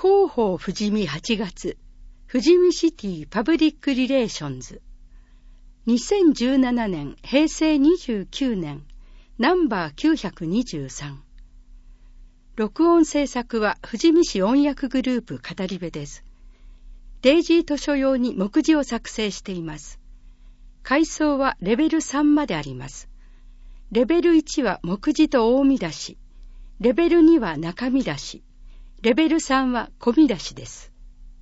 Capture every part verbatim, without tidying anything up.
広報富士見はちがつ、富士見シティパブリックリレーションズ。にせんじゅうななねん、へいせいにじゅうきゅうねん、ナンバーきゅうひゃくにじゅうさん。録音制作は富士見市音訳グループ語り部です。デイジー図書用に目次を作成しています。階層はレベルさんまであります。レベルいちは目次と大見出し、レベルには中見出し、レベルさんは小見出しです。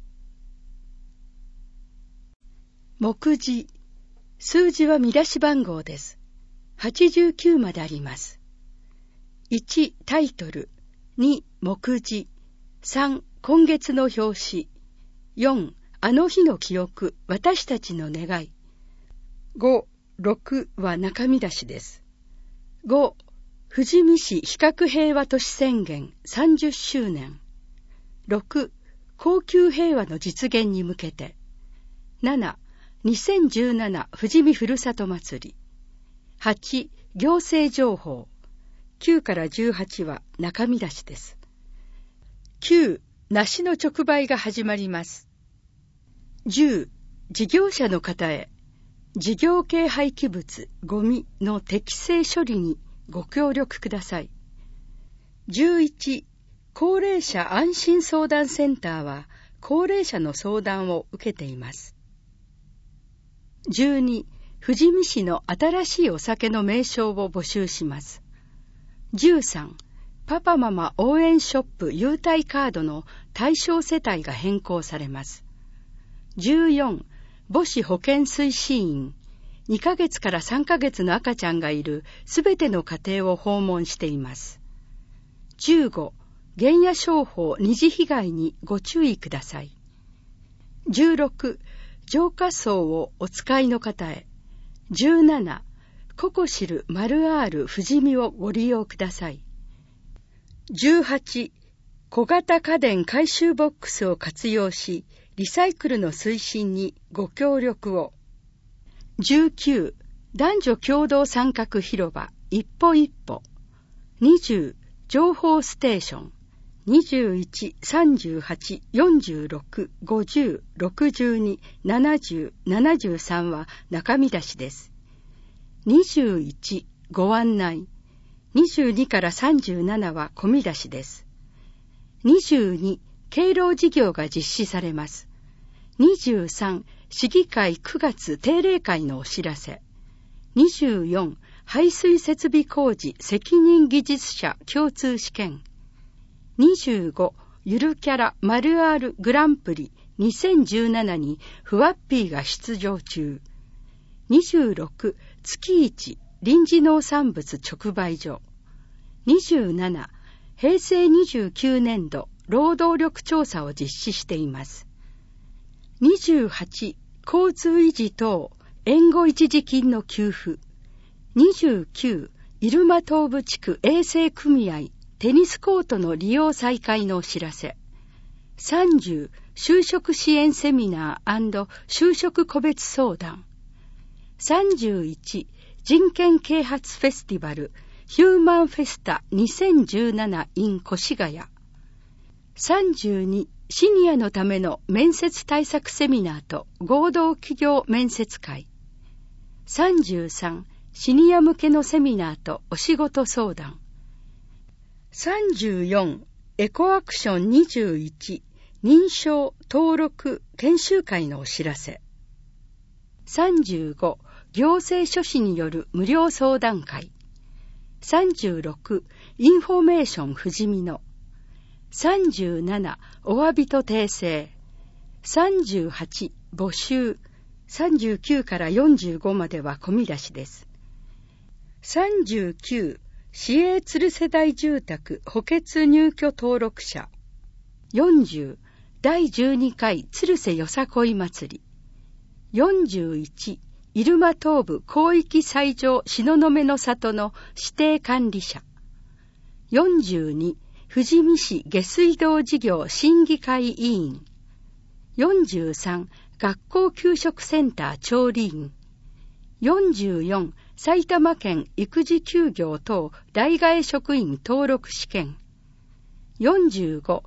目次、数字は見出し番号です。はちじゅうきゅうまであります。いち、タイトル、に、目次、さん、今月の表紙、よん、あの日の記憶、私たちの願い、ご、ろくは中見出しです。ご、富士見市非核平和都市宣言さんじゅっしゅうねん。ろく、恒久平和の実現に向けて。なな、にせんじゅうなな富士見ふるさと祭り。はち、行政情報。きゅうからじゅうはちは中見出しです。きゅう、梨の直売が始まります。じゅう、事業者の方へ、事業系廃棄物、ゴミの適正処理にご協力ください。じゅういち、高齢者安心相談センターは高齢者の相談を受けています。じゅうに、富士見市の新しいお酒の名称を募集します。じゅうさん、パパママ応援ショップ優待カードの対象世帯が変更されます。じゅうよん、母子保健推進員、にかげつからさんかげつの赤ちゃんがいるすべての家庭を訪問しています。じゅうご、原野商法二次被害にご注意ください。じゅうろく、浄化槽をお使いの方へ。じゅうなな、ココシル丸 R 富士見をご利用ください。じゅうはち、小型家電回収ボックスを活用し、リサイクルの推進にご協力を。じゅうきゅう、男女共同参画広場一歩一歩。にじゅう、情報ステーション。にじゅういち、さんじゅうはち、よんじゅうろく、ごじゅう、ろくじゅうに、ななじゅう、ななじゅうさんは中見出しです。にじゅういち、ご案内。にじゅうにからさんじゅうななは小見出しです。にじゅうに、敬老事業が実施されます。にじゅうさん、市議会くがつ定例会のお知らせ。にじゅうよん、排水設備工事責任技術者共通試験。にじゅうご、ゆるキャラ丸 R グランプリにせんじゅうななにふわっぴーが出場中。にじゅうろく、月いち臨時農産物直売所。にじゅうなな、へいせいにじゅうきゅうねんど労働力調査を実施しています。にじゅうはち、交通維持等援護一時金の給付。にじゅうきゅう、入間東部地区衛生組合テニスコートの利用再開のお知らせ。さんじゅう、就職支援セミナー&就職個別相談。さんじゅういち、人権啓発フェスティバルヒューマンフェスタにせんじゅうなな in 越谷。さんじゅうに、シニアのための面接対策セミナーと合同企業面接会。さんじゅうさん、シニア向けのセミナーとお仕事相談。さんじゅうよん、エコアクションにじゅういち、認証登録研修会のお知らせ。さんじゅうご、行政書士による無料相談会。さんじゅうろく、インフォメーション富士見の。さんじゅうなな、お詫びと訂正。さんじゅうはち、募集。さんじゅうきゅうからよんじゅうごまでは小見出しです。さんじゅうきゅう、市営つる世代住宅補欠入居登録者。よんじゅう、だいじゅうにかい鶴瀬よさこい祭り。よんじゅういち、入間東部広域斎場東雲の里の指定管理者。よんじゅうに、富士見市下水道事業審議会委員。よんじゅうさん、学校給食センター調理員。よんじゅうよん、埼玉県育児休業等代替職員登録試験。よんじゅうご、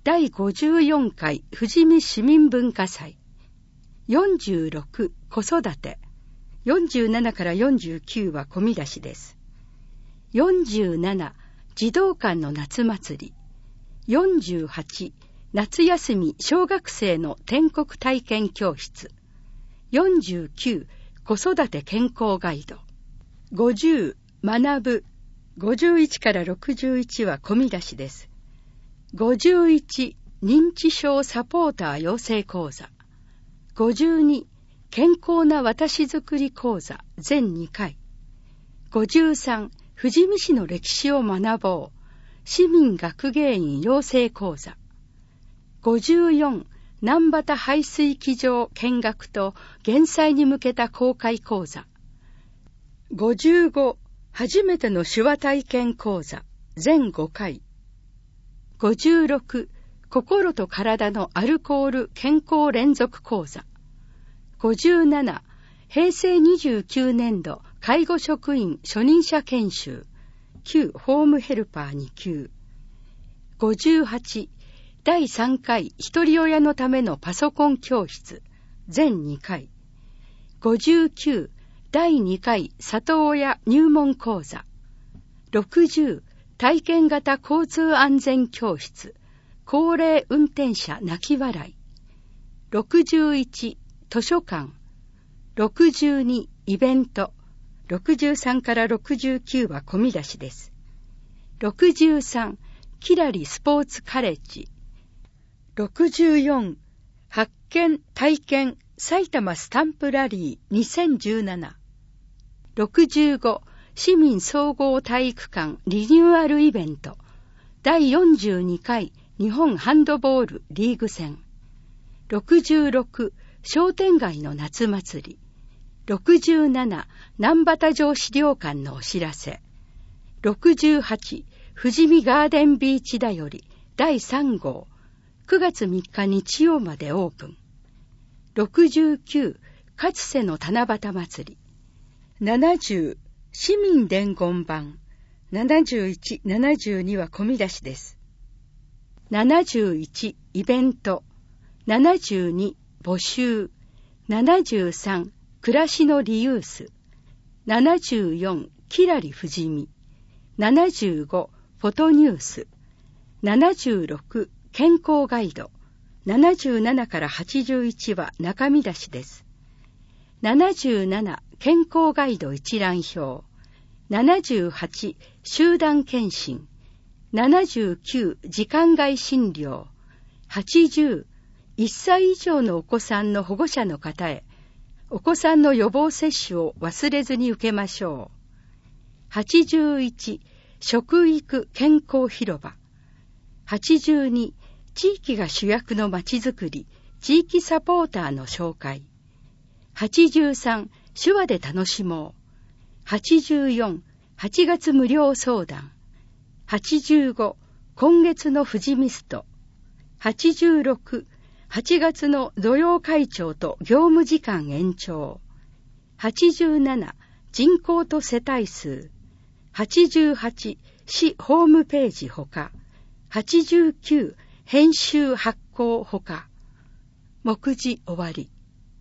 だいごじゅうよんかい富士見市民文化祭。よんじゅうろく子育て。よんじゅうななからよんじゅうきゅうは込み出しです。よんじゅうなな児童館の夏祭り。よんじゅうはち夏休み小学生の天国体験教室。よんじゅうきゅう子育て健康ガイド。ごじゅう学ぶ。ごじゅういちからろくじゅういちは込み出しです。ごじゅういち認知症サポーター養成講座。ごじゅうに健康な私づくり講座全にかい。ごじゅうさん富士見市の歴史を学ぼう市民学芸員養成講座。ごじゅうよん南畑排水機場見学と減災に向けた公開講座。ごじゅうご初めての手話体験講座全ごかい。ごじゅうろく心と体のアルコール健康連続講座。ごじゅうなな平成にじゅうきゅうねんど介護職員初任者研修旧ホームヘルパーに級。ごじゅうはちだいさんかいひとり親のためのパソコン教室全にかい。ごじゅうきゅうだいにかい里親入門講座。ろくじゅう体験型交通安全教室高齢運転者泣き笑い。ろくじゅういち図書館。ろくじゅうにイベント。ろくじゅうさんからろくじゅうきゅうは込み出しです。ろくじゅうさんキラリスポーツカレッジ。ろくじゅうよん発見体験埼玉スタンプラリーにせんじゅうなな。ろくじゅうご市民総合体育館リニューアルイベントだいよんじゅうにかい日本ハンドボールリーグ戦。ろくじゅうろく商店街の夏祭り。ろくじゅうなな南畑城資料館のお知らせ。ろくじゅうはち富士見ガーデンビーチだよりだいさん号くがつみっか日曜までオープン。ろくじゅうきゅう勝瀬の七夕祭り。ななじゅう市民伝言版。ななじゅういち、ななじゅうには込み出しです。ななじゅういちイベント。ななじゅうに募集。ななじゅうさん暮らしのリユース。ななじゅうよんキラリ富士見。ななじゅうごフォトニュース。ななじゅうろく健康ガイド。ななじゅうななからはちじゅういちは中身出しです。ななじゅうなな健康ガイド一覧表。ななじゅうはち集団検診。ななじゅうきゅう時間外診療。はちじゅういっさい以上のお子さんの保護者の方へ、お子さんの予防接種を忘れずに受けましょう。はちじゅういち食育健康広場。はちじゅうに地域が主役のまちづくり地域サポーターの紹介。はちじゅうさん手話で楽しもう。はちじゅうよんはちがつ無料相談。はちじゅうご今月の富士ミスト。はちじゅうろくはちがつの土曜会長と業務時間延長。はちじゅうなな人口と世帯数。はちじゅうはち市ホームページほか。はちじゅうきゅう編集発行ほか。目次終わり。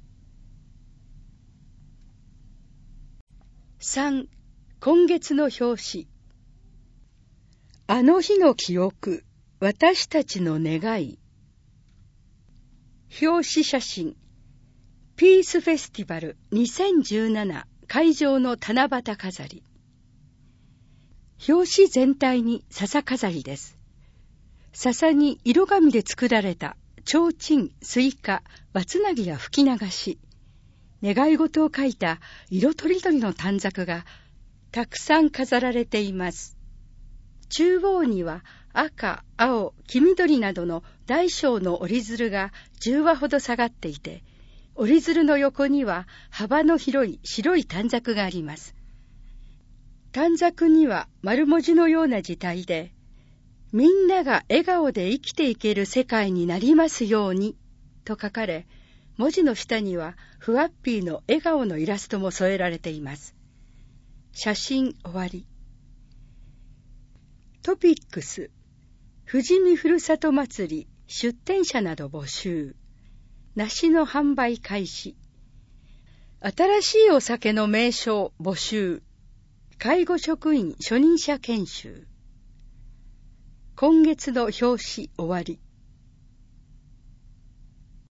さん今月の表紙。あの日の記憶、私たちの願い。表紙写真。ピースフェスティバルにせんじゅうなな会場の七夕飾り。表紙全体に笹飾りです。笹に色紙で作られた提灯、スイカ、バツナギや吹き流し、願い事を書いた色とりどりの短冊がたくさん飾られています。中央には赤、青、黄緑などの大小の折り鶴がじゅうわほど下がっていて、折り鶴の横には幅の広い白い短冊があります。短冊には丸文字のような字体で、みんなが笑顔で生きていける世界になりますようにと書かれ、文字の下にはふわっぴーの笑顔のイラストも添えられています。写真終わり。トピックス、富士見ふるさと祭り出店者など募集。梨の販売開始。新しいお酒の名称募集。介護職員初任者研修。今月の表紙終わり。